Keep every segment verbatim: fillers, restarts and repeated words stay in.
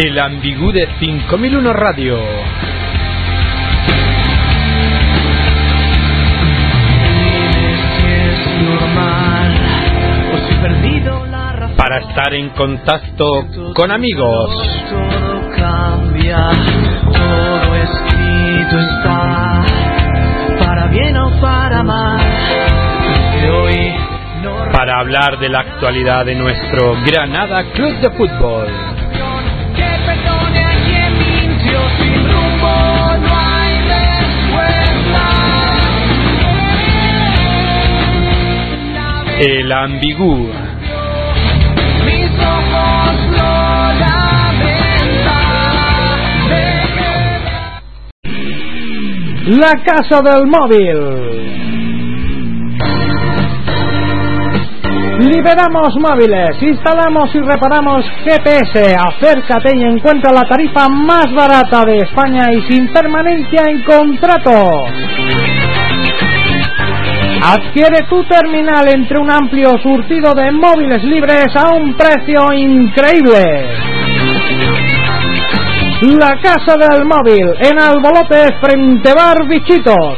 El ambigú de cinco mil uno Radio. Para estar en contacto con amigos. Todo cambia, todo escrito está, para bien o para mal. De hoy no... Para hablar de la actualidad de nuestro Granada Club de Fútbol. Que perdone a quien mintió, sin rumbo no hay respuesta. El ambigú. Mis ojos lo lamentan. La casa del móvil. Liberamos móviles, instalamos y reparamos G P S. Acércate y encuentra la tarifa más barata de España y sin permanencia en contrato. Adquiere tu terminal entre un amplio surtido de móviles libres a un precio increíble. La casa del móvil en Albolote frente Bar Bichitos.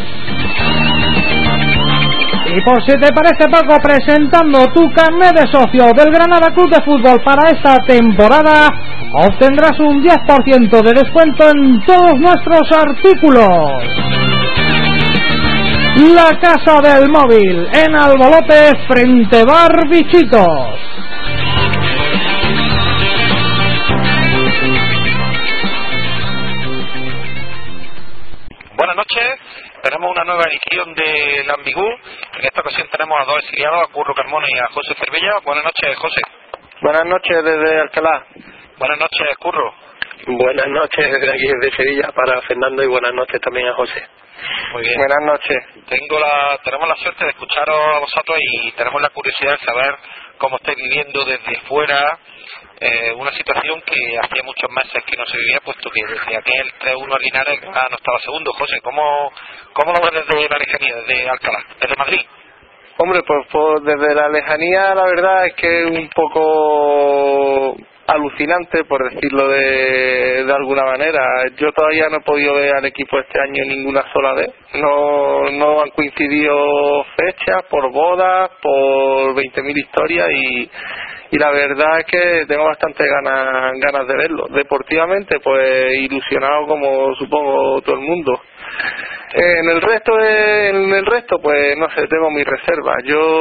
Y por si te parece poco, presentando tu carnet de socio del Granada Club de Fútbol para esta temporada, obtendrás un diez por ciento de descuento en todos nuestros artículos. La casa del móvil en Albolote frente Bar Bichitos. Buenas noches, tenemos una nueva edición del Ambigú. En esta ocasión tenemos a dos exiliados, a Curro Carmona y a José Cervilla. Buenas noches, José. Buenas noches desde Alcalá. Buenas noches, Curro. Buenas noches desde aquí, desde Sevilla, para Fernando, y buenas noches también a José. Muy bien. Buenas noches. Tengo la, tenemos la suerte de escucharos a vosotros y tenemos la curiosidad de saber cómo estáis viviendo desde fuera eh, una situación que hacía muchos meses que no se vivía, puesto que desde aquel tres uno a Linares ah, no estaba segundo. José, ¿cómo, cómo lo ves desde la lejanía, desde Alcalá, desde Madrid? Hombre, pues, pues desde la lejanía la verdad es que es un poco alucinante, por decirlo de, de alguna manera. Yo todavía no he podido ver al equipo este año ninguna sola vez. No, no han coincidido fechas, por bodas, por veinte mil historias y, y la verdad es que tengo bastante ganas, ganas de verlo. Deportivamente, pues ilusionado como supongo todo el mundo. En el resto de, en el resto pues no sé, tengo mis reservas.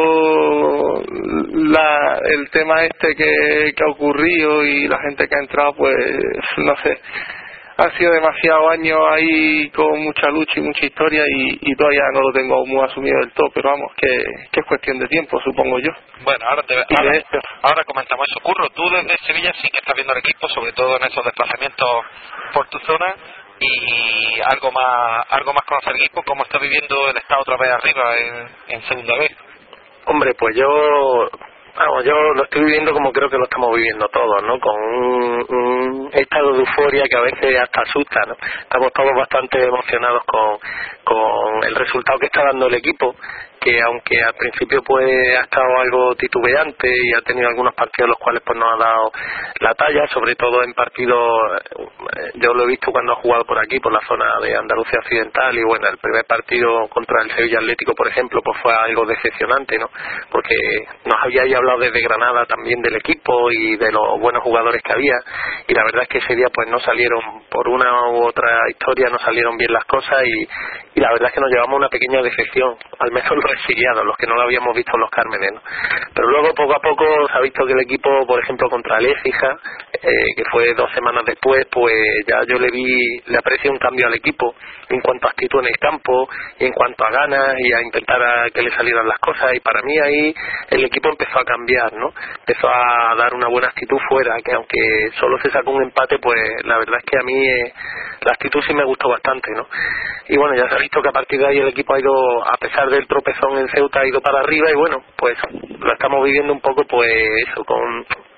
Yo la, el tema este que, que ha ocurrido y la gente que ha entrado, pues no sé, han sido demasiados años ahí con mucha lucha y mucha historia y, y todavía no lo tengo muy asumido del todo, pero vamos, que, que es cuestión de tiempo, supongo yo. Bueno, ahora, te, y ahora, de esto. ahora comentamos eso. Curro, tú desde Sevilla sí que estás viendo el equipo, sobre todo en esos desplazamientos por tu zona. Y algo más algo más conocer el equipo, ¿cómo está viviendo el estado otra vez arriba en, en segunda vez? Hombre, pues yo vamos, yo lo estoy viviendo como creo que lo estamos viviendo todos, ¿no? Con un, un estado de euforia que a veces hasta asusta, ¿no? Estamos todos bastante emocionados con, con el resultado que está dando el equipo, que aunque al principio pues ha estado algo titubeante y ha tenido algunos partidos los cuales pues no ha dado la talla, sobre todo en partidos, yo lo he visto cuando ha jugado por aquí, por la zona de Andalucía Occidental, y bueno, el primer partido contra el Sevilla Atlético, por ejemplo, pues fue algo decepcionante, ¿no? Porque nos habíais hablado desde Granada también del equipo y de los buenos jugadores que había, y la verdad es que ese día pues no salieron, por una u otra historia, no salieron bien las cosas y, y la verdad es que nos llevamos una pequeña decepción, al menos los exiliados, los que no lo habíamos visto en los Cármenes, ¿no? Pero luego poco a poco se ha visto que el equipo, por ejemplo contra el Écija, eh, que fue dos semanas después, pues ya yo le vi, le aprecio un cambio al equipo en cuanto a actitud en el campo, y en cuanto a ganas y a intentar a que le salieran las cosas, y para mí ahí el equipo empezó a cambiar, ¿no? Empezó a dar una buena actitud fuera, que aunque solo se sacó un empate, pues la verdad es que a mí eh, la actitud sí me gustó bastante, ¿no? Y bueno, ya se ha visto que a partir de ahí el equipo ha ido, a pesar del tropezón en Ceuta, ha ido para arriba, y bueno, pues lo estamos viviendo un poco, pues eso, con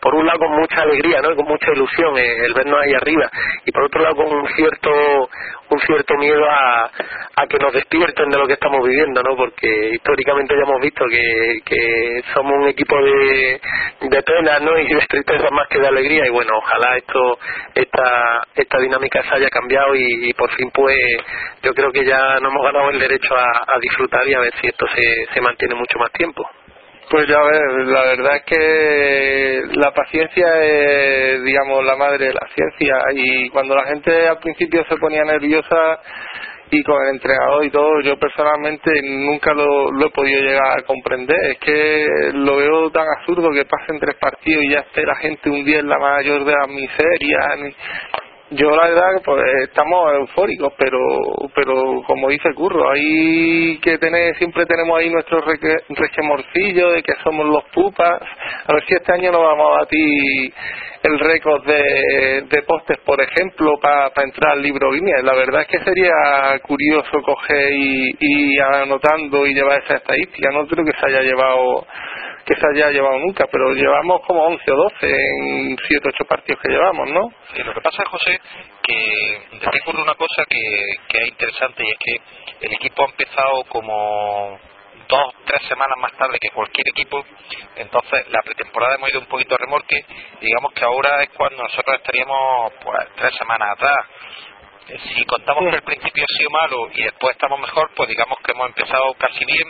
por un lado con mucha alegría, ¿no? Y con mucha ilusión eh, el vernos ahí arriba, y por otro lado con un cierto un cierto miedo a, a que nos despierten de lo que estamos viviendo, ¿no? Porque históricamente ya hemos visto que, que somos un equipo de, de pena, ¿no? Y de tristeza más que de alegría, y bueno, ojalá esto esta esta dinámica se haya cambiado y, y por fin pues yo creo que ya nos hemos ganado el derecho a, a disfrutar y a ver si esto se, se mantiene mucho más tiempo. Pues ya ves, la verdad es que la paciencia es, digamos, la madre de la ciencia, y cuando la gente al principio se ponía nerviosa y con el entrenador y todo, yo personalmente nunca lo, lo he podido llegar a comprender. Es que lo veo tan absurdo que pasen tres partidos y ya esté la gente un día en la mayor de las miserias. Yo la verdad pues estamos eufóricos, pero pero como dice Curro, hay que tener, siempre tenemos ahí nuestro rechemorcillo de que somos los pupas. A ver si este año nos vamos a batir el récord de, de postes, por ejemplo, para pa entrar al libro Guinness. La verdad es que sería curioso coger y, y anotando y llevar esa estadística. No creo que se haya llevado que se haya llevado nunca, pero llevamos como once o doce en siete o ocho partidos que llevamos, ¿no? Sí, lo que pasa, José, que te ocurre una cosa que, que es interesante, y es que el equipo ha empezado como dos, tres semanas más tarde que cualquier equipo. Entonces la pretemporada hemos ido un poquito a remolque. Digamos que ahora es cuando nosotros estaríamos pues tres semanas atrás. Si contamos que el principio ha sido malo y después estamos mejor, pues digamos que hemos empezado casi bien,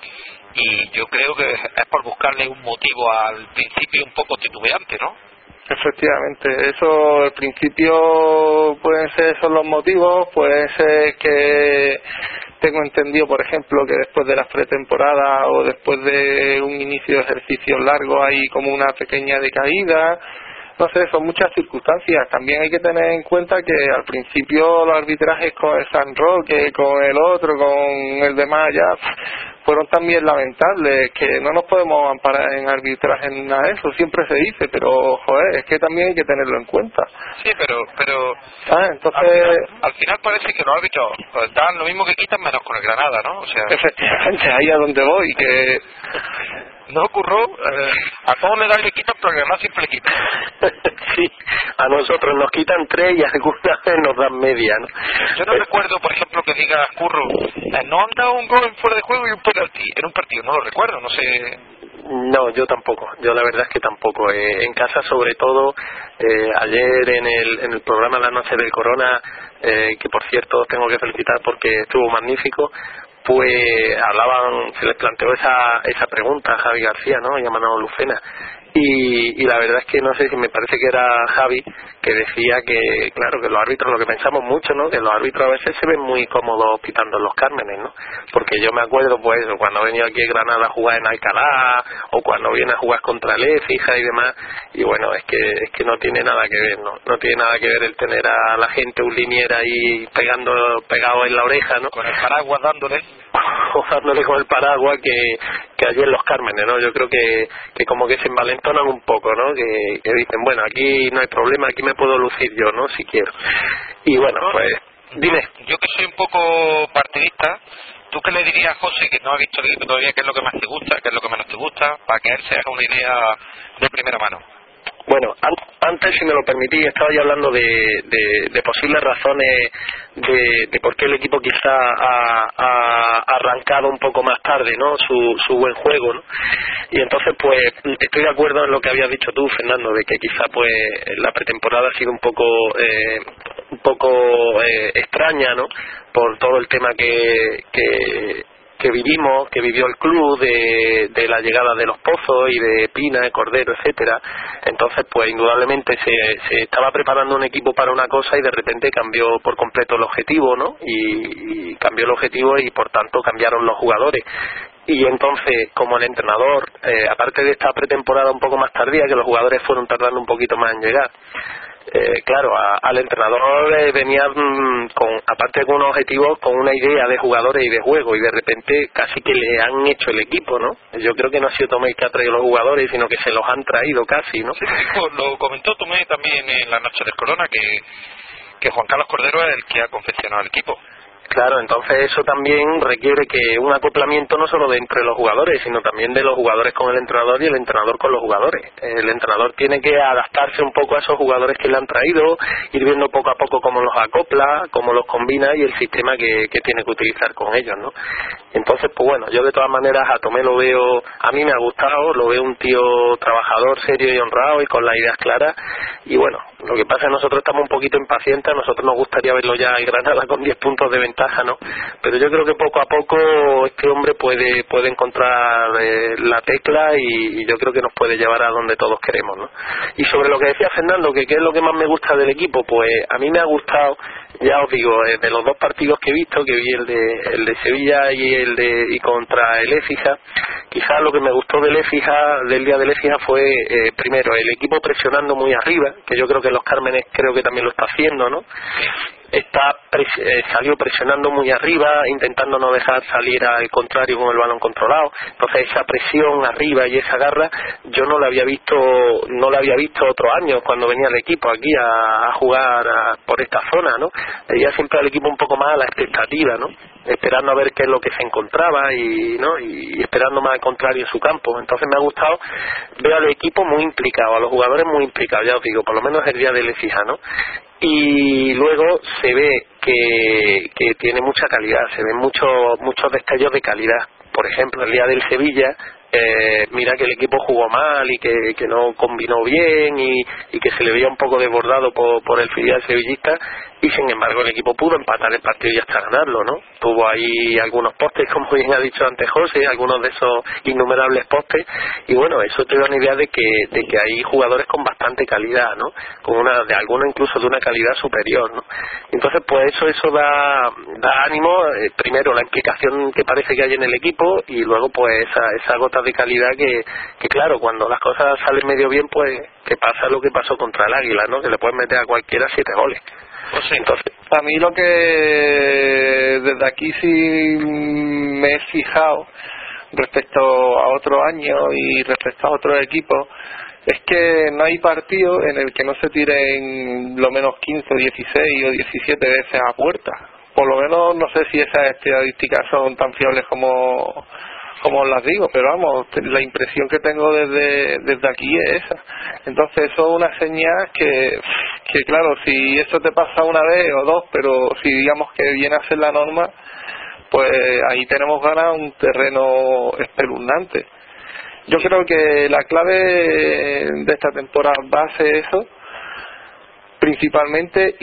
y yo creo que es por buscarle un motivo al principio un poco titubeante, ¿no? Efectivamente, eso al principio pueden ser esos los motivos, puede ser que tengo entendido, por ejemplo, que después de las pretemporadas o después de un inicio de ejercicios largos hay como una pequeña decaída. No sé, son muchas circunstancias. También hay que tener en cuenta que al principio los arbitrajes con el San Roque, con el otro, con el demás ya fueron también lamentables, que no nos podemos amparar en arbitraje en nada de eso, siempre se dice, pero joder, es que también hay que tenerlo en cuenta. Sí, pero pero ah, entonces al final, al final parece que los árbitros pues, dan lo mismo que quitan menos con el Granada, ¿no? O sea, efectivamente, ahí a donde voy, que no ocurrió, eh, a todos le dan y le quitan, pero a Granada siempre le quitan. Sí, a nosotros nos quitan tres y algunas veces nos dan media, ¿no? Yo no pero... recuerdo, por ejemplo, que diga Curro, eh, no han dado un gol en fuera de juego y un penalti en un partido, no lo recuerdo, no sé. No, yo tampoco, yo la verdad es que tampoco. Eh, en casa, sobre todo, eh, ayer en el, en el programa La Noche del Corona, eh, que por cierto tengo que felicitar porque estuvo magnífico, pues hablaban, se les planteó esa esa pregunta a Javi García, ¿no? Y a Manolo Lucena. Y, y la verdad es que no sé si me parece que era Javi que decía que, claro, que los árbitros, lo que pensamos mucho, ¿no? Que los árbitros a veces se ven muy cómodos pitando en los Cármenes, ¿no? Porque yo me acuerdo, pues, cuando ha venido aquí a Granada a jugar en Alcalá, o cuando viene a jugar contra el Écija y demás, y bueno, es que es que no tiene nada que ver, ¿no? No tiene nada que ver el tener a la gente un linier ahí pegando, pegado en la oreja, ¿no? Con el paraguas dándole. O dándole con el paraguas que, que allí en los Cármenes, ¿no? Yo creo que, que como que se envalentonan un poco, ¿no? Que, que dicen, bueno, aquí no hay problema, aquí me puedo lucir yo, ¿no? Si quiero. Y bueno, pues, dime. Yo que soy un poco partidista, ¿tú qué le dirías a José, que no ha visto el equipo todavía, qué es lo que más te gusta, qué es lo que menos te gusta, para que él se haga una idea de primera mano? Bueno, an antes, si me lo permitís, estaba ya hablando de, de, de posibles razones de, de por qué el equipo quizá ha, ha arrancado un poco más tarde, ¿no? Su, su buen juego, ¿no? Y entonces, pues, estoy de acuerdo en lo que habías dicho tú, Fernando, de que quizá, pues, la pretemporada ha sido un poco, eh, un poco eh, extraña, ¿no? Por todo el tema que, que que vivimos, que vivió el club, de, de la llegada de los Pozos y de Pina, de Cordero, etcétera. Entonces, pues indudablemente se, se estaba preparando un equipo para una cosa y de repente cambió por completo el objetivo, ¿no? Y, y cambió el objetivo y por tanto cambiaron los jugadores. Y entonces, como el entrenador, eh, aparte de esta pretemporada un poco más tardía, que los jugadores fueron tardando un poquito más en llegar, Eh, claro, a, al entrenador eh, venía mmm, con, aparte con unos objetivos, con una idea de jugadores y de juego, y de repente casi que le han hecho el equipo, ¿no? Yo creo que no ha sido Tomé que ha traído los jugadores, sino que se los han traído casi, ¿no? Sí, lo comentó Tomé también en la Noche del Corona, que, que Juan Carlos Cordero es el que ha confeccionado el equipo. Claro, entonces eso también requiere que un acoplamiento no solo de entre los jugadores, sino también de los jugadores con el entrenador y el entrenador con los jugadores. El entrenador tiene que adaptarse un poco a esos jugadores que le han traído, ir viendo poco a poco cómo los acopla, cómo los combina y el sistema que, que tiene que utilizar con ellos, ¿no? Entonces, pues bueno, yo de todas maneras a Tomé lo veo, a mí me ha gustado, lo veo un tío trabajador, serio y honrado y con las ideas claras. Y bueno, lo que pasa es que nosotros estamos un poquito impacientes, a nosotros nos gustaría verlo ya en Granada con diez puntos de ventaja, ¿no? Pero yo creo que poco a poco este hombre puede puede encontrar eh, la tecla y, y yo creo que nos puede llevar a donde todos queremos, ¿no? Y sobre lo que decía Fernando, que qué es lo que más me gusta del equipo, pues a mí me ha gustado, ya os digo, eh, de los dos partidos que he visto, que vi el de el de Sevilla y el de y contra el Écija, quizás lo que me gustó del Écija, del día del Écija fue eh, primero el equipo presionando muy arriba, que yo creo que los Cármenes creo que también lo está haciendo, ¿no? Está pres- eh, salió presionando muy arriba, intentando no dejar salir al contrario con el balón controlado. Entonces esa presión arriba y esa garra yo no la había visto no la había visto otros años cuando venía el equipo aquí a, a jugar a, por esta zona, ¿no? Veía siempre al equipo un poco más a la expectativa, ¿no? Esperando a ver qué es lo que se encontraba y no y esperando más al contrario en su campo. Entonces me ha gustado, veo al equipo muy implicado, a los jugadores muy implicados, ya os digo, por lo menos el día del Écija, ¿no? Y luego se ve que, que tiene mucha calidad, se ven muchos muchos destellos de calidad. Por ejemplo, el día del Sevilla, eh, mira que el equipo jugó mal y que, que no combinó bien y, y que se le veía un poco desbordado por, por el filial sevillista, y sin embargo el equipo pudo empatar el partido y hasta ganarlo, ¿no? Tuvo ahí algunos postes, como bien ha dicho antes José, algunos de esos innumerables postes, y bueno, eso te da una idea de que de que hay jugadores con bastante calidad, ¿no? Con una de algunos incluso de una calidad superior, ¿no? Entonces pues eso eso da da ánimo, eh, primero la implicación que parece que hay en el equipo y luego pues esa esa gota de calidad que que claro, cuando las cosas salen medio bien, pues que pasa lo que pasó contra el Águila, ¿no? Que le pueden meter a cualquiera siete goles. Pues sí. Entonces, a mí lo que desde aquí sí me he fijado respecto a otro año y respecto a otros equipos es que no hay partido en el que no se tiren lo menos quince, dieciséis o diecisiete veces a puerta. Por lo menos no sé si esas estadísticas son tan fiables como como os las digo, pero vamos, la impresión que tengo desde desde aquí es esa. Entonces eso es una señal que, que claro, si eso te pasa una vez o dos, pero si digamos que viene a ser la norma, pues ahí tenemos ganado un terreno espeluznante. Yo creo que la clave de esta temporada va a ser eso, principalmente,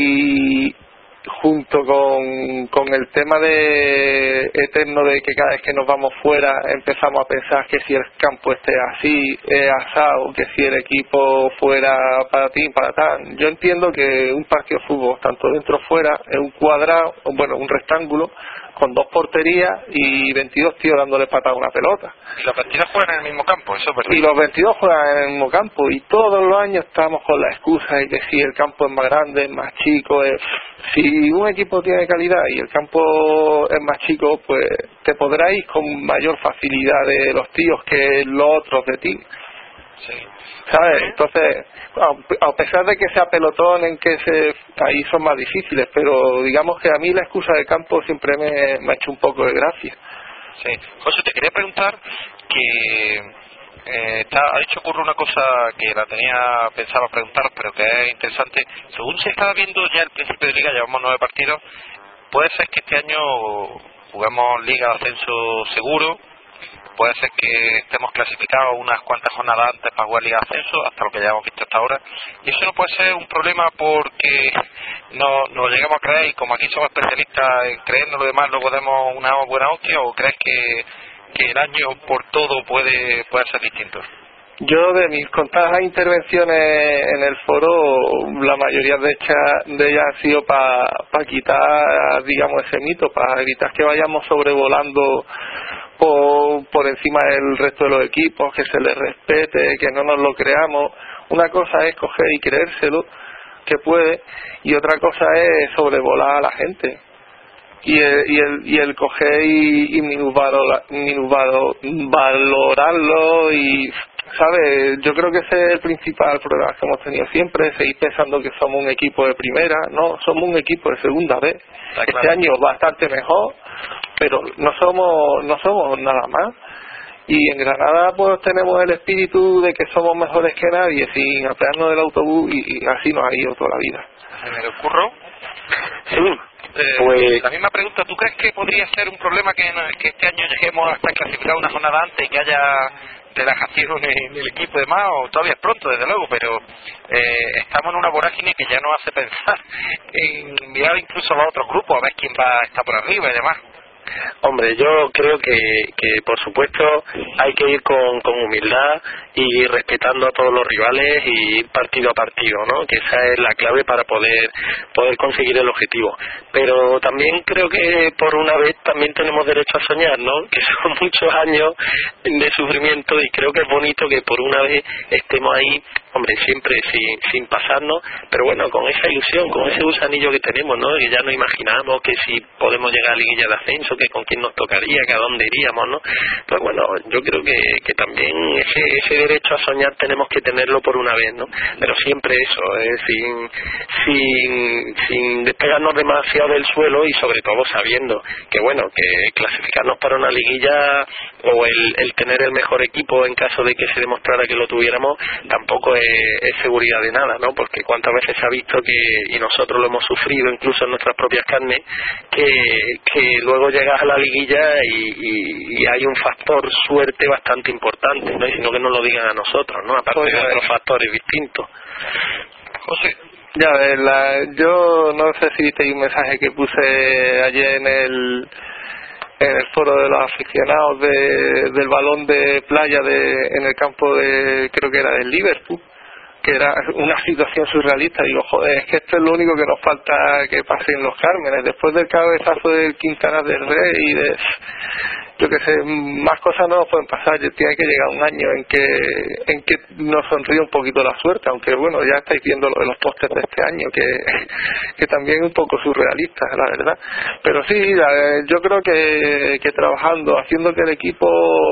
y junto con, con el tema de eterno de que cada vez que nos vamos fuera empezamos a pensar que si el campo esté así, es asado, que si el equipo fuera para ti, para tal. Yo entiendo que un partido de fútbol, tanto dentro o fuera, es un cuadrado, bueno, un rectángulo, con dos porterías y veintidós tíos dándole patada a una pelota. Y los veintidós juegan en el mismo campo, eso es verdad. Y los veintidós juegan en el mismo campo, y todos los años estamos con la excusa de que si el campo es más grande, es más chico, es... si un equipo tiene calidad y el campo es más chico, pues te podrás ir con mayor facilidad de los tíos que los otros de ti. Sí. ¿Sabes? Entonces, a pesar de que sea pelotón, en que se ahí son más difíciles, pero digamos que a mí la excusa de campo siempre me, me ha hecho un poco de gracia. Sí. José, te quería preguntar que eh, está, ha dicho Curro una cosa que la tenía pensado preguntar, pero que es interesante. Según se estaba viendo ya el principio de liga, llevamos nueve partidos, puede ser que este año juguemos liga de ascenso seguro. Puede ser que estemos clasificados unas cuantas jornadas antes para jugar Liga de Ascenso, hasta lo que ya hemos visto hasta ahora. Y eso no puede ser un problema porque no nos llegamos a creer, y como aquí somos especialistas en creernos lo demás, luego demos una buena hostia, ¿o crees que, que el año por todo puede, puede ser distinto? Yo, de mis contadas intervenciones en el foro, la mayoría de, hecha, de ellas han sido para pa quitar, digamos, ese mito, para evitar que vayamos sobrevolando por, por encima del resto de los equipos, que se les respete, que no nos lo creamos. Una cosa es coger y creérselo, que puede, y otra cosa es sobrevolar a la gente. Y el, y el, y el coger y, y minusvalorarlo y ¿sabes? Yo creo que ese es el principal problema que hemos tenido siempre, seguir pensando que somos un equipo de primera. No, somos un equipo de segunda vez. Este claro. año bastante mejor, pero no somos no somos nada más. Y en Granada pues tenemos el espíritu de que somos mejores que nadie, sin apearnos del autobús, y, y así nos ha ido toda la vida. ¿Se me ocurrió? Sí. Eh, Pues la misma pregunta, ¿tú crees que podría ser un problema que, que este año lleguemos hasta clasificar una jornada antes y que haya relajación en el equipo y demás? O todavía es pronto, desde luego, pero eh, estamos en una vorágine que ya nos hace pensar en mirar incluso a los otros grupos, a ver quién va a estar por arriba y demás. Hombre, yo creo que, que por supuesto hay que ir con, con humildad y respetando a todos los rivales y ir partido a partido, ¿no? Que esa es la clave para poder poder conseguir el objetivo. Pero también creo que por una vez también tenemos derecho a soñar, ¿no? Que son muchos años de sufrimiento y creo que es bonito que por una vez estemos ahí, hombre, siempre sin, sin pasarnos, pero bueno, con esa ilusión, con ese gusanillo que tenemos, ¿no? Que ya nos imaginamos que si podemos llegar a liguilla de ascenso, que con quién nos tocaría, que a dónde iríamos, ¿no? Pues bueno, yo creo que, que también ese, ese derecho a soñar tenemos que tenerlo por una vez, ¿no? Pero siempre eso, ¿eh? sin, sin, sin despegarnos demasiado del suelo y sobre todo sabiendo que bueno, que clasificarnos para una liguilla o el, el tener el mejor equipo en caso de que se demostrara que lo tuviéramos tampoco es, es seguridad de nada, ¿no? Porque cuántas veces se ha visto que, y nosotros lo hemos sufrido incluso en nuestras propias carnes, que, que luego llegas a la liguilla y, y, y hay un factor suerte bastante importante, ¿no? Y sino que nos lo digan a nosotros, ¿no? Aparte Oye, de otros factores distintos. José. Ya ves, la, yo no sé si visteis un mensaje que puse ayer en el en el foro de los aficionados de, del balón de playa de en el campo de, creo que era del Liverpool, que era una situación surrealista. Digo, joder, es que esto es lo único que nos falta que pase en los Cármenes, después del cabezazo del Quintana del Rey y de, yo que sé, más cosas no nos pueden pasar. Tiene que llegar un año en que en que nos sonríe un poquito la suerte, aunque bueno, ya estáis viendo lo de los pósters de este año, que, que también es un poco surrealista, la verdad. Pero sí, la, yo creo que, que trabajando, haciendo que el equipo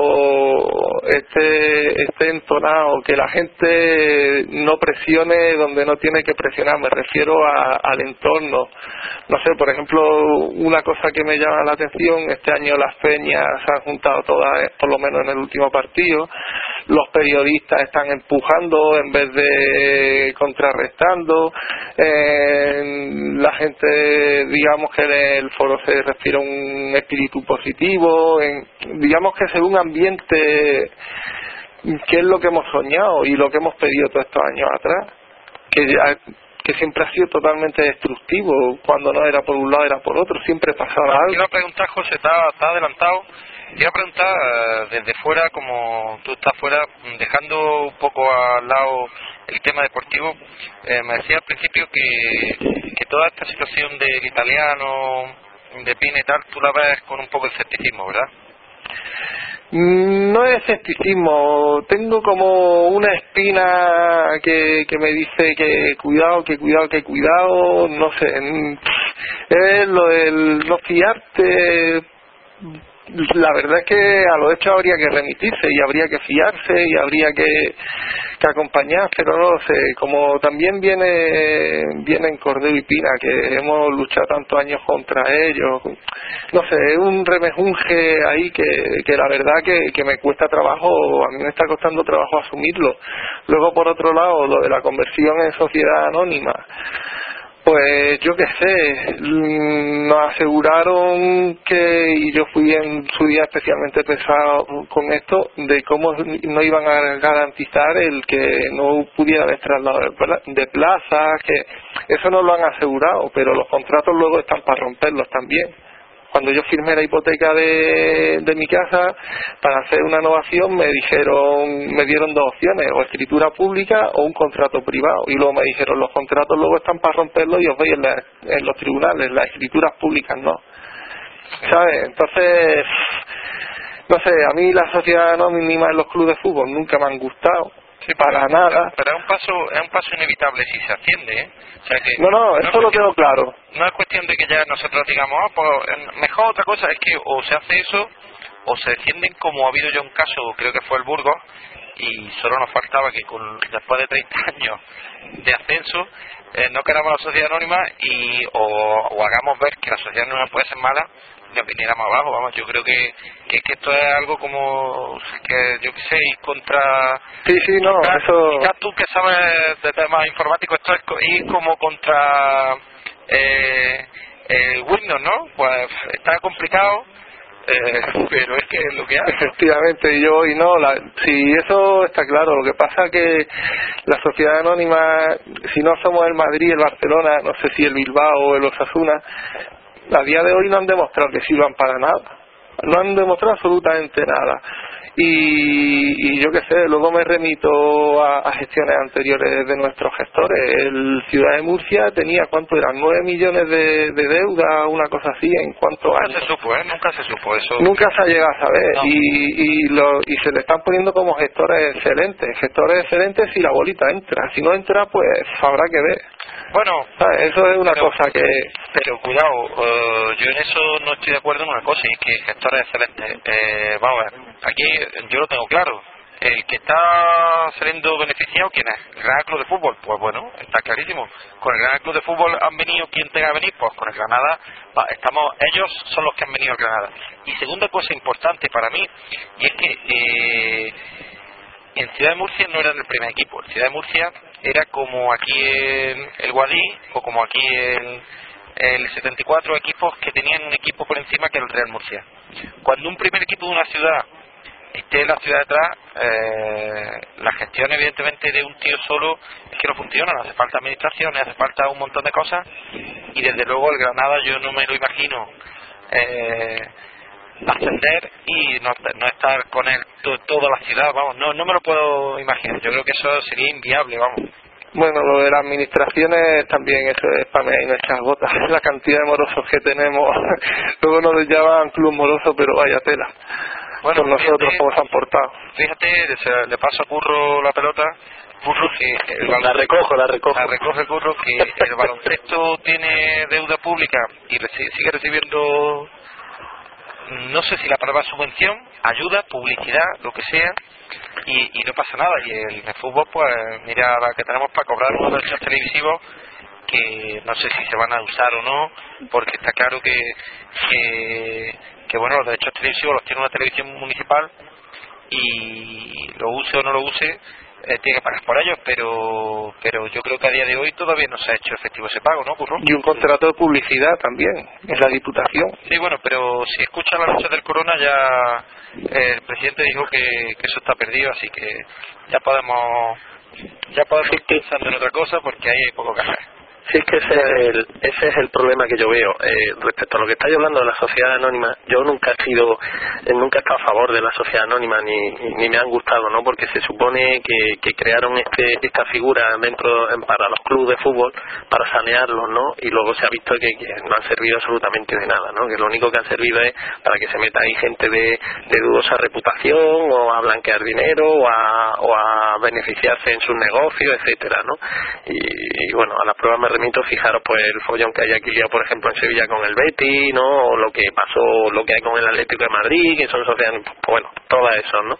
esté, esté entonado, que la gente no presione donde no tiene que presionar, me refiero a, al entorno. No sé, por ejemplo, una cosa que me llama la atención, este año las peñas se han juntado todas, por lo menos en el último partido, los periodistas están empujando en vez de contrarrestando, eh, la gente, digamos que en el foro se respira un espíritu positivo, en, digamos que es un ambiente que es lo que hemos soñado y lo que hemos pedido todos estos años atrás, que ya, que siempre ha sido totalmente destructivo, cuando no era por un lado era por otro, siempre pasaba algo. Quiero preguntar, José, está, está adelantado, quiero preguntar uh, desde fuera, como tú estás fuera, dejando un poco al lado el tema deportivo, eh, me decía al principio que, que toda esta situación del italiano, de Pina y tal, tú la ves con un poco de escepticismo, ¿verdad? No es escepticismo, tengo como una espina que, que me dice que cuidado, que cuidado, que cuidado, no sé, es lo del no fiarte. La verdad es que a los hechos habría que remitirse y habría que fiarse y habría que, que acompañar, pero no sé, como también viene vienen Cordero y Pina, que hemos luchado tantos años contra ellos, no sé, es un remejunje ahí que, que la verdad que, que me cuesta trabajo, a mí me está costando trabajo asumirlo. Luego, por otro lado, lo de la conversión en sociedad anónima, pues yo qué sé, nos aseguraron que, y yo fui en su día especialmente pesado con esto, de cómo no iban a garantizar el que no pudiera haber traslado de plazas, que eso no lo han asegurado, pero los contratos luego están para romperlos también. Cuando yo firmé la hipoteca de, de mi casa para hacer una innovación, me dijeron, me dieron dos opciones, o escritura pública o un contrato privado, y luego me dijeron, los contratos luego están para romperlos y os veis en, la, en los tribunales, las escrituras públicas no, ¿sabes? Entonces, no sé, a mí la sociedad anónima en los clubes de fútbol nunca me han gustado. Sí, para nada. Pero es un paso es un paso inevitable si se asciende, ¿eh? O sea que no, no, eso no lo tengo claro. No es cuestión de que ya nosotros digamos, oh, pues, mejor otra cosa es que o se hace eso o se descienden, como ha habido ya un caso, creo que fue el Burgos, y solo nos faltaba que con después de treinta años de ascenso eh, no queramos la sociedad anónima y o, o hagamos ver que la sociedad anónima puede ser mala y nos viniéramos abajo. Vamos, yo creo que, que, que esto es algo como que yo qué sé, ir contra sí sí no quizás, eso quizás tú que sabes de temas informáticos, esto es co- ir como contra eh, el Windows, ¿no? Pues está complicado. Eh, pero es que es lo que hay. Efectivamente, yo y no, la, sí, eso está claro. Lo que pasa que la sociedad anónima, si no somos el Madrid, el Barcelona, no sé si el Bilbao o el Osasuna, a día de hoy no han demostrado que sirvan para nada. No han demostrado absolutamente nada. Y, y yo qué sé, luego me remito a, a gestiones anteriores de nuestros gestores. El Ciudad de Murcia tenía, ¿cuánto eran? nueve millones de, de deuda, una cosa así, en cuántos Nunca años. se supo, ¿eh? Nunca se supo eso. Nunca se ha llegado a saber. No. Y, y, lo, y se le están poniendo como gestores excelentes. Gestores excelentes si la bolita entra. Si no entra, pues habrá que ver. Bueno, ¿Sabes? Eso es una pero, cosa que... pero cuidado, uh, yo en eso no estoy de acuerdo en una cosa, y que gestores excelentes. Eh, vamos a ver, aquí yo lo tengo claro. El que está saliendo beneficiado, ¿quién es? ¿El Granada Club de Fútbol? Pues bueno, está clarísimo. Con el Granada Club de Fútbol han venido quien tenga que venir, pues con el Granada, va, estamos, ellos son los que han venido al Granada. Y segunda cosa importante para mí, y es que eh, en Ciudad de Murcia no era el primer equipo. En Ciudad de Murcia era como aquí en el Guadí o como aquí en el setenta y cuatro, equipos que tenían un equipo por encima que el Real Murcia. Cuando un primer equipo de una ciudad esté en la ciudad detrás, eh, la gestión evidentemente de un tío solo es que no funciona, no hace falta administración, hace falta un montón de cosas, y desde luego el Granada yo no me lo imagino eh, ascender y no, no estar con él to, toda la ciudad, vamos, no no me lo puedo imaginar. Yo creo que eso sería inviable, vamos. Bueno, lo de las administraciones también, eso es para mí, nuestras gotas, la cantidad de morosos que tenemos. Luego nos llaman club moroso, pero vaya tela. Bueno, por nosotros, fíjate, cómo se han portado. Fíjate, se- le paso a Curro la pelota. Curro que el La recojo, la recojo. La recoge Curro, que el baloncesto tiene deuda pública y reci- sigue recibiendo, no sé si la palabra subvención, ayuda, publicidad, lo que sea, y, y no pasa nada. Y el, el fútbol, pues mira la que tenemos para cobrar unos derechos televisivos que no sé si se van a usar o no, porque está claro que, que, que bueno, los derechos televisivos los tiene una televisión municipal y lo use o no lo use, eh, tiene que pagar por ellos, pero pero yo creo que a día de hoy todavía no se ha hecho efectivo ese pago, ¿no, Curro? Y un contrato de publicidad también, en la Diputación. Sí, bueno, pero si escuchan la lucha del corona, ya eh, el presidente dijo que, que eso está perdido, así que ya podemos ya podemos ir pensando en otra cosa, porque ahí hay poco que hacer. Sí, es que ese es el, ese es el problema que yo veo. Eh, respecto a lo que estáis hablando de la sociedad anónima, yo nunca he sido, eh, nunca he estado a favor de la sociedad anónima, ni, ni me han gustado, ¿no? Porque se supone que, que crearon este, esta figura dentro, en, para los clubes de fútbol, para sanearlos, ¿no? Y luego se ha visto que, que no han servido absolutamente de nada, ¿no? Que lo único que han servido es para que se meta ahí gente de, de dudosa reputación, o a blanquear dinero, o a, o a beneficiarse en sus negocios, etcétera, ¿no? Y, y bueno, a las pruebas me remito, fijaros pues el follón que hay aquí liado, por ejemplo, en Sevilla con el Betis, ¿no? O lo que pasó, lo que hay con el Atlético de Madrid, que son sociedades, pues, bueno, todo eso, ¿no?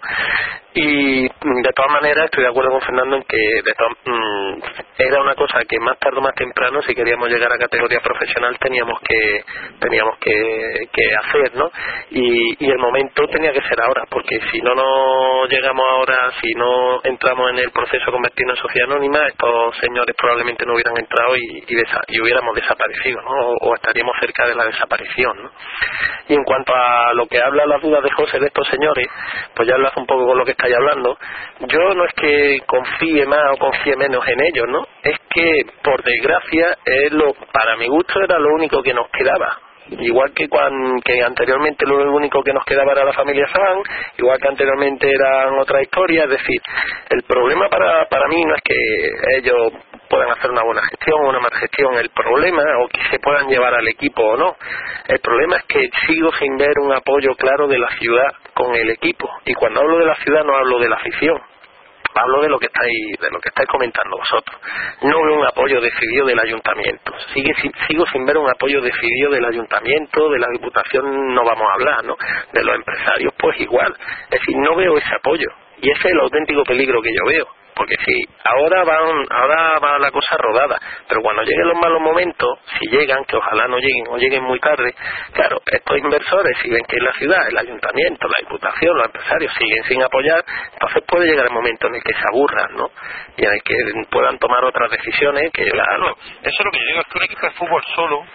Y de todas maneras estoy de acuerdo con Fernando en que de to- mmm, era una cosa que más tarde o más temprano, si queríamos llegar a categoría profesional, teníamos que teníamos que, que hacer, ¿no? Y, y el momento tenía que ser ahora, porque si no no llegamos ahora, si no entramos en el proceso de convertirnos en sociedad anónima, estos señores probablemente no hubieran entrado y, y, desa- y hubiéramos desaparecido, ¿no? O, o estaríamos cerca de la desaparición, ¿no? Y en cuanto a lo que habla las dudas de José de estos señores, pues ya hablas un poco con lo que estáis hablando. Yo no es que confíe más o confíe menos en ellos, ¿no? Es que, por desgracia, es lo, para mi gusto era lo único que nos quedaba. Igual que cuando, que anteriormente lo único que nos quedaba era la familia San, igual que anteriormente eran otras historias. Es decir, el problema para, para mí no es que ellos puedan hacer una buena gestión o una mala gestión, el problema, o que se puedan llevar al equipo o no, el problema es que sigo sin ver un apoyo claro de la ciudad con el equipo. Y cuando hablo de la ciudad no hablo de la afición, hablo de lo que estáis de lo que estáis comentando vosotros. No veo un apoyo decidido del ayuntamiento. Sigue, sigo sin ver un apoyo decidido del ayuntamiento, de la diputación no vamos a hablar, ¿no? De los empresarios, pues igual. Es decir, no veo ese apoyo. Y ese es el auténtico peligro que yo veo. Porque si ahora va, un, ahora va la cosa rodada, pero cuando lleguen los malos momentos, si llegan, que ojalá no lleguen o lleguen muy tarde, claro, estos inversores, si ven que la ciudad, el ayuntamiento, la diputación, los empresarios siguen sin apoyar, entonces puede llegar el momento en el que se aburran, ¿no? Y en el que puedan tomar otras decisiones que... Claro, eso es lo que yo digo, es que un equipo de fútbol solo,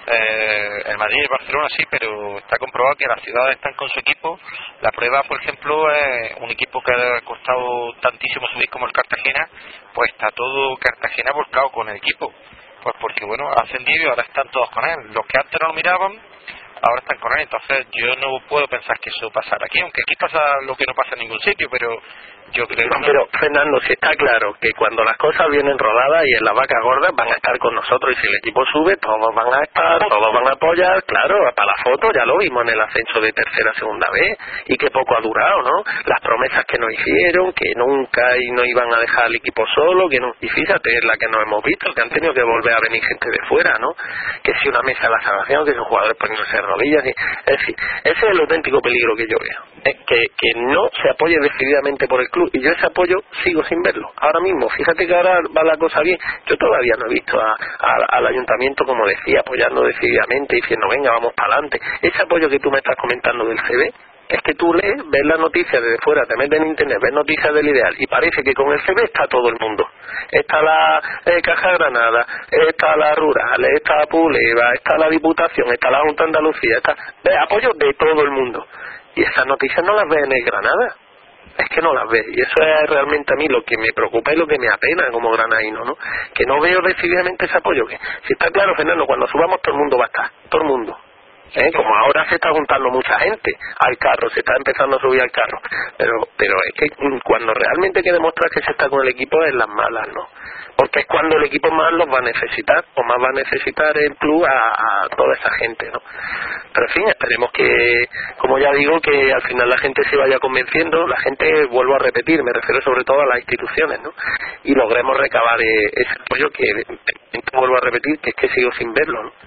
eh, el Madrid y el Barcelona sí, pero está comprobado que las ciudades están con su equipo. La prueba, por ejemplo, es un equipo que ha costado tantísimo subir como el Cartagena, pues está todo Cartagena volcado con el equipo, pues porque bueno, ha ascendido y ahora están todos con él. Los que antes no lo miraban, ahora están con él. Entonces yo no puedo pensar que eso pasará aquí, aunque aquí pasa lo que no pasa en ningún sitio, pero yo creo que no. Pero Fernando, si está claro que cuando las cosas vienen rodadas y en las vacas gordas van a estar con nosotros, y si el equipo sube todos van a estar, todos van a apoyar, claro, para la foto ya lo vimos en el ascenso de tercera a segunda vez, y que poco ha durado, ¿no? Las promesas que nos hicieron, que nunca y no iban a dejar al equipo solo, que no, y fíjate, es la que nos hemos visto, que han tenido que volver a venir gente de fuera, ¿no? Que si una mesa de la salvación, que si jugadores poniéndose de rodillas, y, es decir, ese es el auténtico peligro que yo veo, es que, que no se apoye decididamente por el club, y yo ese apoyo sigo sin verlo. Ahora mismo, fíjate que ahora va la cosa bien, yo todavía no he visto a, a, al ayuntamiento, como decía, apoyando decididamente, diciendo venga, vamos para adelante. Ese apoyo que tú me estás comentando del C B, es que tú lees, ves las noticias desde fuera, te metes en internet, ves noticias del Ideal y parece que con el C B está todo el mundo. Está la eh, Caja Granada, está la Rural, está la Puleva, está la Diputación, está la Junta de Andalucía, está, ves apoyo de todo el mundo. Y esas noticias no las ves en el Granada. Es que no las ves, y eso es realmente a mí lo que me preocupa y lo que me apena como granaíno, ¿no? Que no veo decididamente ese apoyo. Que si está claro, Fernando, cuando subamos todo el mundo va a estar, todo el mundo. ¿Eh? Como ahora se está juntando mucha gente al carro, se está empezando a subir al carro, pero pero es que cuando realmente hay que demostrar que se está con el equipo es las malas, ¿no? Porque es cuando el equipo más los va a necesitar, o más va a necesitar el club a, a toda esa gente, ¿no? Pero en fin, esperemos que, como ya digo, que al final la gente se vaya convenciendo, la gente, vuelvo a repetir, me refiero sobre todo a las instituciones, ¿no? Y logremos recabar eh, ese apoyo que, vuelvo a repetir, que es que sigo sin verlo, ¿no?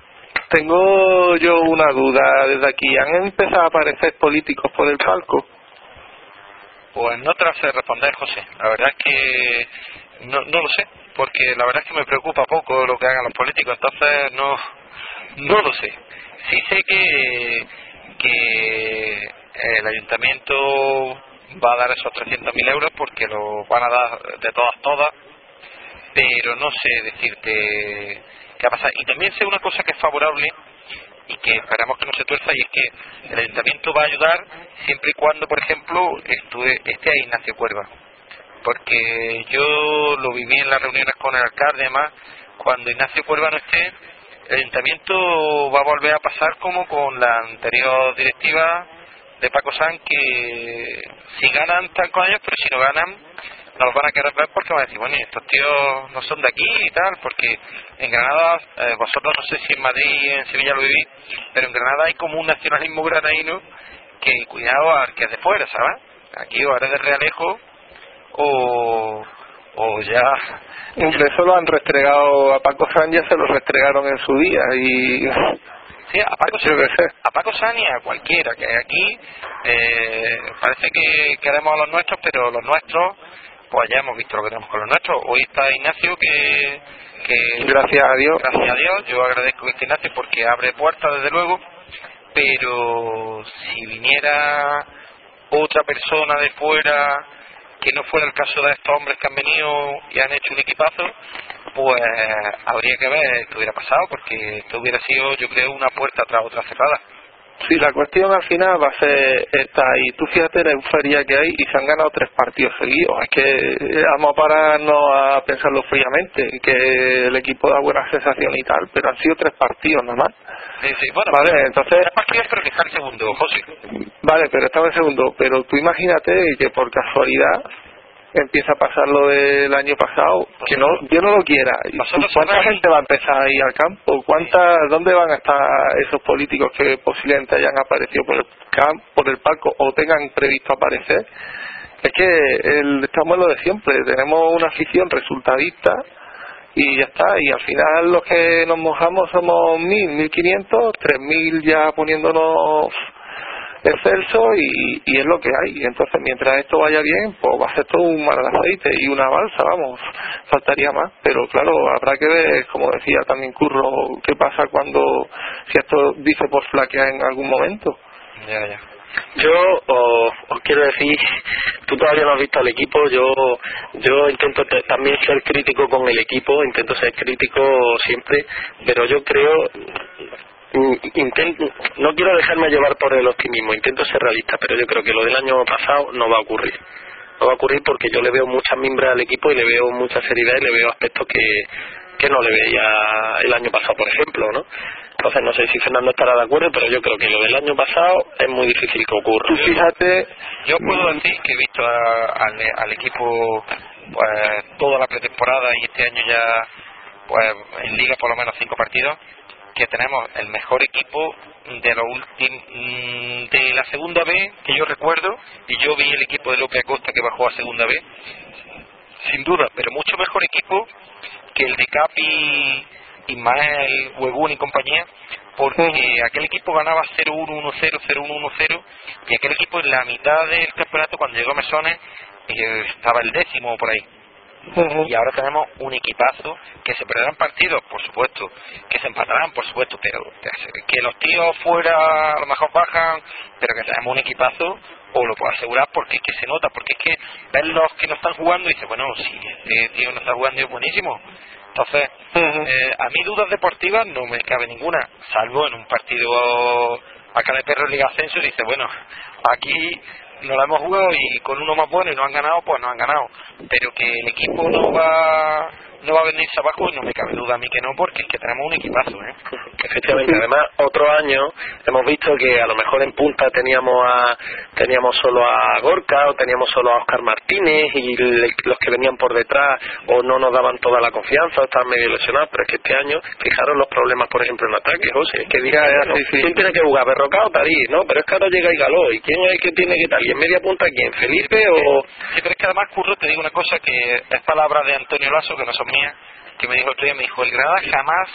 Tengo yo una duda desde aquí. ¿Han empezado a aparecer políticos por el palco? Pues no te la sé responder, José. La verdad es que no, no lo sé, porque la verdad es que me preocupa poco lo que hagan los políticos, entonces no no lo sé. Sí sé que, que el ayuntamiento va a dar esos trescientos mil euros porque lo van a dar de todas, todas, pero no sé decirte qué va a pasar. Y también sé una cosa que es favorable y que esperamos que no se tuerza, y es que el ayuntamiento va a ayudar siempre y cuando, por ejemplo, estudie, esté ahí Ignacio Cuerva, porque yo lo viví en las reuniones con el alcalde, además, cuando Ignacio Cuerva no esté, el ayuntamiento va a volver a pasar como con la anterior directiva de Paco Sanz, que si ganan están con ellos, pero si no ganan no los van a querer ver porque van a decir, bueno, estos tíos no son de aquí y tal, porque en Granada, eh, vosotros no sé si en Madrid y en Sevilla lo vivís, pero en Granada hay como un nacionalismo granaíno que cuidado al que es de fuera, ¿sabes? Aquí o eres de Realejo o, o ya... Hombre, eso lo han restregado a Paco Sanz, ya se lo restregaron en su día y... Sí, a Paco, Sanz, a Paco Sanz y a cualquiera, que aquí eh, parece que queremos a los nuestros, pero los nuestros, pues ya hemos visto lo que tenemos con los nuestros. Hoy está Ignacio, que, que gracias a Dios, gracias a Dios, yo agradezco que esté Ignacio porque abre puertas desde luego, pero si viniera otra persona de fuera, que no fuera el caso de estos hombres que han venido y han hecho un equipazo, pues habría que ver qué hubiera pasado, porque esto hubiera sido, yo creo, una puerta tras otra cerrada. Sí, la cuestión al final va a ser esta, y tú fíjate la euforia que hay y se han ganado tres partidos seguidos. Es que vamos a pararnos a pensarlo fríamente, que el equipo da buena sensación y tal, pero han sido tres partidos nada más. Sí, sí, bueno, vale, pero, entonces... tres partidos, pero que está en segundo, José. Vale, pero estaba en segundo, pero tú imagínate que por casualidad empieza a pasar lo del año pasado, que no, yo no lo quiera. ¿Cuánta gente va a empezar a ir al campo? ¿Cuánta, dónde van a estar esos políticos que posiblemente hayan aparecido por el campo, por el palco, o tengan previsto aparecer? Es que el, estamos en lo de siempre, tenemos una afición resultadista y ya está, y al final los que nos mojamos somos mil, mil quinientos, tres mil ya poniéndonos excelso y, y es lo que hay. Entonces, mientras esto vaya bien, pues va a ser todo un mar de aceite y una balsa, vamos, faltaría más. Pero claro, habrá que ver, como decía también Curro, qué pasa cuando, si esto dice por flaquear en algún momento. Ya, ya. Yo os, os quiero decir, tú todavía no has visto al equipo, yo yo intento te, también ser crítico con el equipo, intento ser crítico siempre, pero yo creo, intento, no quiero dejarme llevar por el optimismo, intento ser realista, pero yo creo que lo del año pasado no va a ocurrir. No va a ocurrir porque yo le veo muchas mimbres al equipo y le veo mucha seriedad y le veo aspectos que, que no le veía el año pasado, por ejemplo, ¿no? Entonces no sé si Fernando estará de acuerdo, pero yo creo que lo del año pasado es muy difícil que ocurra. Tú fíjate, yo puedo decir que he visto a, al, al equipo pues toda la pretemporada y este año ya pues en liga por lo menos cinco partidos, que tenemos el mejor equipo de los últimos de la segunda B que yo recuerdo, y yo vi el equipo de López Acosta que bajó a segunda B sin duda, pero mucho mejor equipo que el de Capi, Ismael, Huegún y compañía, porque uh-huh. aquel equipo ganaba cero uno, uno cero, cero uno, uno cero, y aquel equipo en la mitad del campeonato, cuando llegó a Mesones, eh, estaba el décimo por ahí. Uh-huh. Y ahora tenemos un equipazo, que se perderán partidos, por supuesto, que se empatarán, por supuesto, pero que los tíos fuera a lo mejor bajan, pero que tenemos un equipazo, o lo puedo asegurar, porque es que se nota, porque es que ven los que no están jugando y dicen, bueno, si este tío no está jugando es buenísimo. Entonces, uh-huh. eh, a mí dudas deportivas no me cabe ninguna, salvo en un partido acá de Perro Liga Ascenso, y dice, bueno, aquí no la hemos jugado y con uno más bueno y no han ganado, pues no han ganado, pero que el equipo no va no va a venirse abajo, y no me cabe duda a mí que no, porque es que tenemos un equipazo, ¿eh? Efectivamente, además otro año hemos visto que a lo mejor en punta teníamos a teníamos solo a Gorka o teníamos solo a Óscar Martínez, y le, los que venían por detrás o no nos daban toda la confianza o estaban medio lesionados, pero es que este año, fijaros los problemas por ejemplo en ataque, José, es que diga, no, sí, sí. ¿quién tiene que jugar? Berroca o Tarí, ¿no? Pero es que ahora llega Igaló, ¿y quién es el que tiene que tal? ¿Y en media punta quién? ¿Felipe o...? Sí, pero es que además, Curro, te digo una cosa que es palabra de Antonio Lasso, que no son mías, que me dijo el otro día, me dijo, el Granada jamás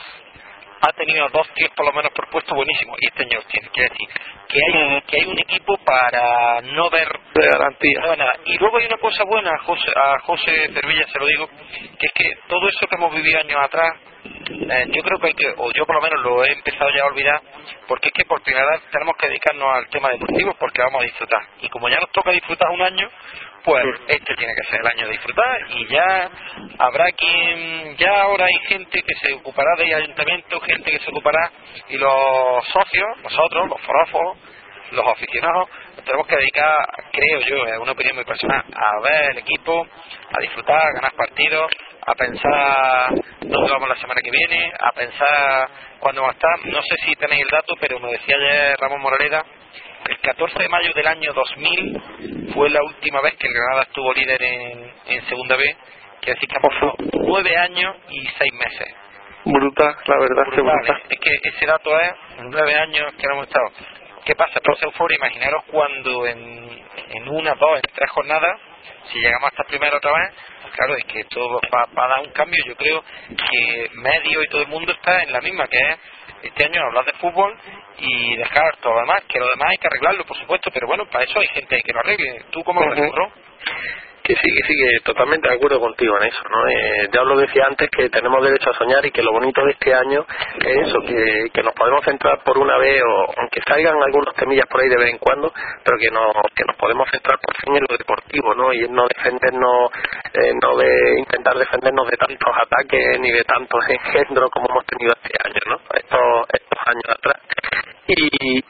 ha tenido dos tíos por lo menos por puesto buenísimos, y este año tiene que decir que hay, que hay un equipo para no ver de garantía. No, nada. Y luego hay una cosa buena, a José, a José Cervilla se lo digo, que es que todo eso que hemos vivido años atrás, eh, yo creo que hay que, o yo por lo menos lo he empezado ya a olvidar, porque es que por primera vez tenemos que dedicarnos al tema deportivo, porque vamos a disfrutar, y como ya nos toca disfrutar un año, pues este tiene que ser el año de disfrutar, y ya habrá quien, ya ahora hay gente que se ocupará del ayuntamiento, gente que se ocupará, y los socios, nosotros, los forofos, los aficionados, nos tenemos que dedicar, creo yo, es una opinión muy personal, a ver el equipo, a disfrutar, a ganar partidos, a pensar dónde vamos la semana que viene, a pensar cuándo vamos a estar. No sé si tenéis el dato, pero me decía ayer Ramón Moraleda, el catorce de mayo del año dos mil fue la última vez que el Granada estuvo líder en, en segunda B, quiere decir que han pasado nueve años y seis meses. Brutal, la verdad. Brutal, que brutal. Es que ese dato es nueve años que no hemos estado. ¿Qué pasa? Por esa euforia, imaginaros cuando en, en una, dos, en tres jornadas, si llegamos hasta primero otra vez, pues claro, es que esto va, va a dar un cambio. Yo creo que medio y todo el mundo está en la misma, que es este año hablar de fútbol y dejar todo lo demás, que lo demás hay que arreglarlo, por supuesto, pero bueno, para eso hay gente que lo arregle. ¿Tú cómo lo ves, Curro? Que sí, que sí, que totalmente de acuerdo contigo en eso, ¿no? Eh, ya os lo decía antes, que tenemos derecho a soñar, y que lo bonito de este año es eso, que, que nos podemos centrar por una vez, o aunque salgan algunos temillas por ahí de vez en cuando, pero que nos, que nos podemos centrar por fin en lo deportivo, ¿no? Y en no defendernos, eh, no de intentar defendernos de tantos ataques ni de tantos engendros como hemos tenido este año, ¿no? Estos, estos años atrás. Y, y,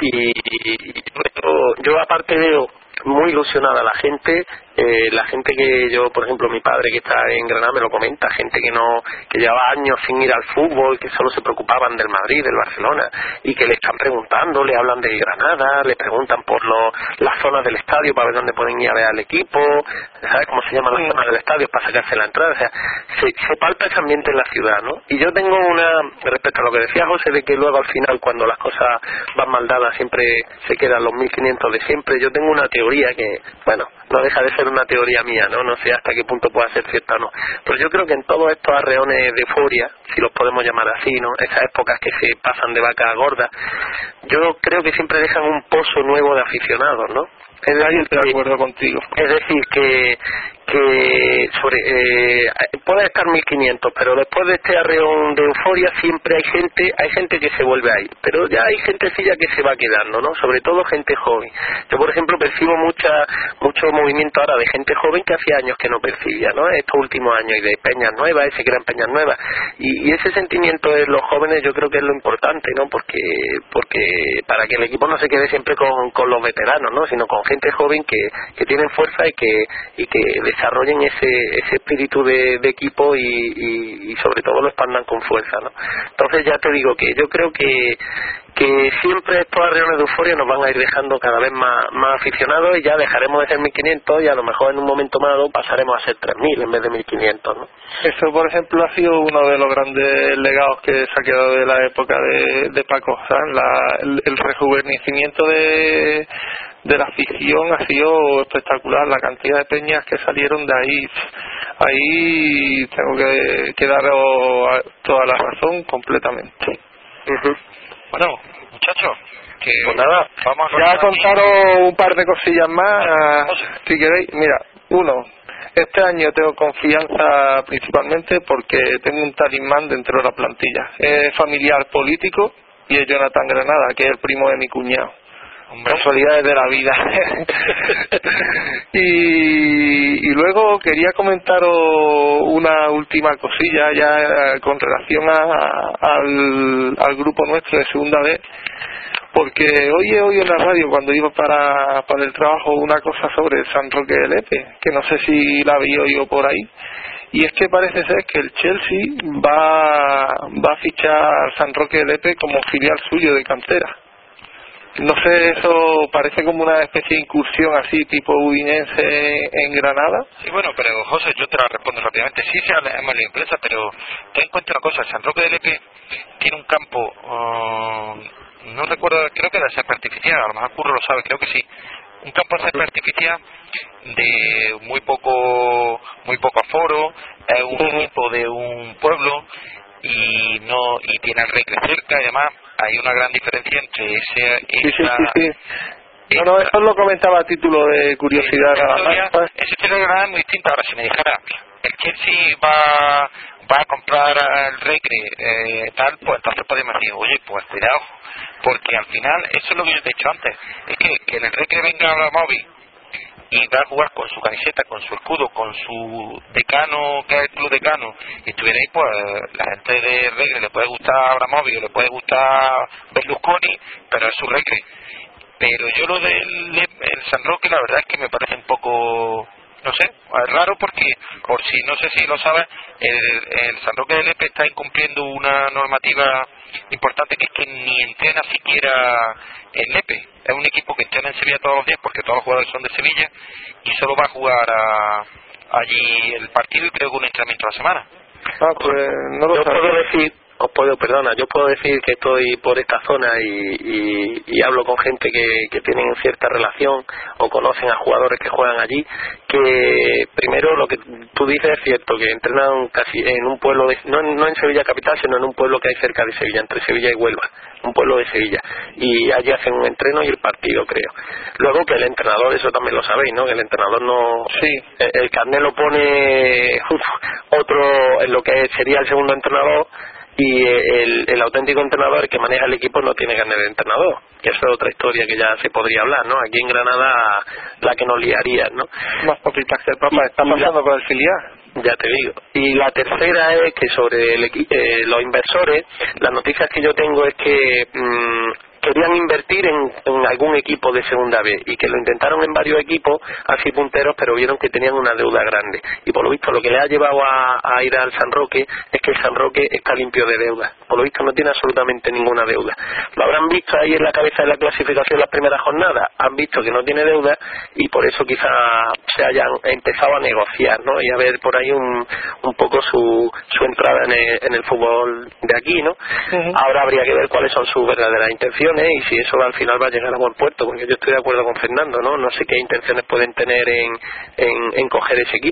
y yo, yo aparte veo muy ilusionada la gente, eh, la gente que yo, por ejemplo, mi padre que está en Granada me lo comenta, gente que no, que llevaba años sin ir al fútbol, que solo se preocupaban del Madrid, del Barcelona, y que le están preguntando, le hablan de Granada, le preguntan por lo, las zonas del estadio para ver dónde pueden ir a ver al equipo, ¿sabes cómo se llaman las zonas del estadio para sacarse la entrada? O sea, se, se palpa ese ambiente en la ciudad, ¿no? Y yo tengo una, respecto a lo que decía José, de que luego al final, cuando las cosas van mal dadas, siempre se quedan los mil quinientos de siempre. Yo tengo una teoría que, bueno, no deja de ser una teoría mía, ¿no? No sé hasta qué punto pueda ser cierta o no. Pero yo creo que en todos estos arreones de euforia, si los podemos llamar así, ¿no? Esas épocas que se pasan de vaca gorda, yo creo que siempre dejan un pozo nuevo de aficionados, ¿no? Es decir, estoy de acuerdo contigo. Es decir, que que sobre eh, puede estar mil quinientos, pero después de este arreón de euforia siempre hay gente hay gente que se vuelve ahí, pero ya hay gentecilla que se va quedando, ¿no? Sobre todo gente joven. Yo, por ejemplo, percibo mucha mucho movimiento ahora de gente joven que hacía años que no percibía, ¿no? Estos últimos años, y de peñas nuevas, ese que eran peñas nuevas, y, y ese sentimiento de los jóvenes yo creo que es lo importante, ¿no? Porque porque para que el equipo no se quede siempre con, con los veteranos, ¿no? Sino con gente joven que, que tienen fuerza y que y que desarrollen ese ese espíritu de, de equipo y, y, y sobre todo lo expandan con fuerza, ¿no? Entonces ya te digo que yo creo que que siempre estos arreones de euforia nos van a ir dejando cada vez más, más aficionados, y ya dejaremos de ser mil quinientos y a lo mejor en un momento más dado pasaremos a ser tres mil en vez de mil quinientos, ¿no? Eso, por ejemplo, ha sido uno de los grandes legados que se ha quedado de la época de, de Paco, ¿sabes? La, el, el rejuvenecimiento de de la afición ha sido espectacular, la cantidad de peñas que salieron de ahí. Ahí tengo que, que daros toda la razón completamente. Uh-huh. Bueno, muchachos, que pues nada, vamos a ya a contaros un par de cosillas más, si queréis. Mira, uno, este año tengo confianza principalmente porque tengo un talismán dentro de la plantilla. Es familiar político y es Jonathan Granada, que es el primo de mi cuñado. Hombre. Casualidades de la vida. y, y luego quería comentaros una última cosilla ya con relación a, al, al grupo nuestro de segunda vez, porque hoy he oído en la radio cuando iba para, para el trabajo una cosa sobre el San Roque de Lepe, que no sé si la había oído por ahí, y es que parece ser que el Chelsea va, va a fichar San Roque de Lepe como filial suyo de cantera. No sé, eso parece como una especie de incursión así tipo udinense en Granada. Sí, bueno, pero José, yo te la respondo rápidamente. Sí, se llama la empresa, pero ten en cuenta una cosa. San Roque de Lepe tiene un campo, uh, no recuerdo, creo que era césped artificial, a lo mejor Curro lo sabe, creo que sí. Un campo de césped artificial de muy poco muy poco aforo, es un Uh-huh. equipo de un pueblo y no y tiene el Recre cerca, y además hay una gran diferencia entre ese Sí, sí, esa, sí, sí. No, no, eso lo comentaba a título de curiosidad. esa Nada historia, más. esa historia de Granada es muy distinta. Ahora, si me dijera el Chelsea va va a comprar el Recre eh, tal, pues entonces podemos decir, oye, pues cuidado, porque al final, eso es lo que yo te he dicho antes, es que, que en el Recre venga Abramovich y va a jugar con su camiseta, con su escudo, con su decano, que es el club decano, y estuviera ahí, pues la gente de Recre le puede gustar Abramovich, le puede gustar Berlusconi, pero es su Recre. Pero yo lo del el San Roque, la verdad es que me parece un poco, no sé, es raro, porque, por si no sé si lo sabes, el, el San Roque de Lepe está incumpliendo una normativa importante, que es que ni entrena siquiera en Lepe. Es un equipo que entrena en Sevilla todos los días, porque todos los jugadores son de Sevilla, y solo va a jugar a, allí el partido, y creo que un entrenamiento a la semana. Ah, pues no lo yo sabía. puedo decir os puedo perdona yo puedo decir que estoy por esta zona y, y, y hablo con gente que, que tienen cierta relación o conocen a jugadores que juegan allí, que primero lo que tú dices es cierto, que entrenan casi en un pueblo de, no, no en Sevilla capital, sino en un pueblo que hay cerca de Sevilla, entre Sevilla y Huelva, un pueblo de Sevilla, y allí hacen un entreno y el partido, creo. Luego que el entrenador, eso también lo sabéis, ¿no? Que el entrenador no, sí, el, el carnet lo pone uf, otro, en lo que sería el segundo entrenador, y el, el auténtico entrenador que maneja el equipo no tiene carnet de entrenador, que eso es otra historia que ya se podría hablar, ¿no? Aquí en Granada la que nos liaría, ¿no? Más papitas que el Papa está pasando con el filial. Ya te digo. Y la tercera es que sobre el equi- eh, los inversores, las noticias que yo tengo es que mmm, querían invertir en, en algún equipo de segunda B, y que lo intentaron en varios equipos así punteros, pero vieron que tenían una deuda grande, y por lo visto lo que le ha llevado a, a ir al San Roque es que el San Roque está limpio de deuda. Por lo visto no tiene absolutamente ninguna deuda. Lo habrán visto ahí en la cabeza de la clasificación las primeras jornadas, han visto que no tiene deuda, y por eso quizá se hayan empezado a negociar, ¿no? Y a ver por ahí un, un poco su, su entrada en el, en el fútbol de aquí, ¿no? Uh-huh. Ahora habría que ver cuáles son sus verdaderas intenciones y si eso al final va a llegar a buen puerto, porque yo estoy de acuerdo con Fernando, ¿no? No sé qué intenciones pueden tener en, en, en coger ese equipo.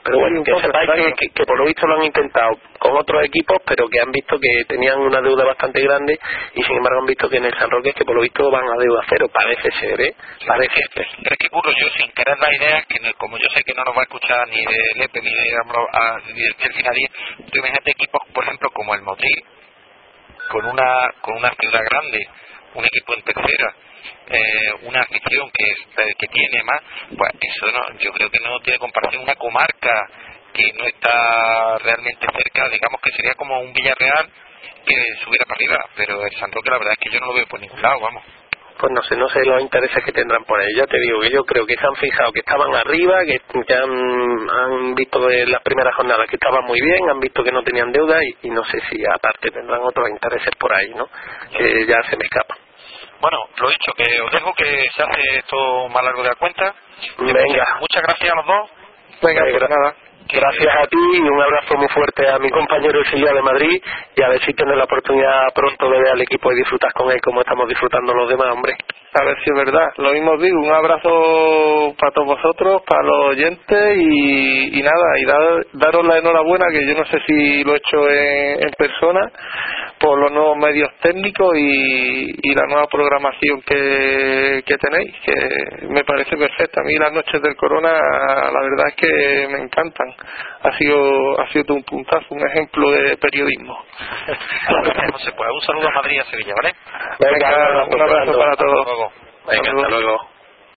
Pero bueno, que sepáis que, que, que por lo visto lo han intentado con otros equipos, pero que han visto que tenían una deuda bastante grande y sin embargo han visto que en el San Roque que por lo visto van a deuda cero, parece ser, ¿eh? Parece ser. Pero es que Curro, yo sin querer la idea, que no, como yo sé que no nos va a escuchar ni de Lepe ni de a, ni de Chelsea nadie, tú imagínate equipos, por ejemplo, como el Motril, con una con una ciudad grande, un equipo en tercera, eh, una afición que que tiene más, pues eso no, yo creo que no tiene comparación. Una comarca que no está realmente cerca, digamos que sería como un Villarreal que subiera para arriba, pero el San Roque la verdad es que yo no lo veo por ningún lado, vamos. Pues no sé, no sé los intereses que tendrán por ahí. Ya te digo que yo creo que se han fijado que estaban arriba, que, que han, han visto de las primeras jornadas que estaban muy bien, han visto que no tenían deuda y, y no sé si aparte tendrán otros intereses por ahí, ¿no? Que ya se me escapan. Bueno, lo dicho, que os dejo, que se hace esto más largo de la cuenta. Venga. Muchas, muchas gracias a los dos. Venga, pues nada. Gracias a ti y un abrazo muy fuerte a mi compañero el filial de Madrid y a ver si tienes la oportunidad pronto de ver al equipo y disfrutar con él como estamos disfrutando los demás, hombre. A ver si es verdad. Lo mismo digo, un abrazo para todos vosotros, para los oyentes y, y nada, y dar, daros la enhorabuena, que yo no sé si lo he hecho en, en persona, por los nuevos medios técnicos y, y la nueva programación que, que tenéis, que me parece perfecta. A mí las noches del Corona, la verdad es que me encantan. Ha sido ha sido todo un puntazo, un ejemplo de periodismo. No se puede. Un saludo a Madrid y a Sevilla, ¿vale? Venga, un abrazo para todos. Hasta luego. Venga, hasta luego.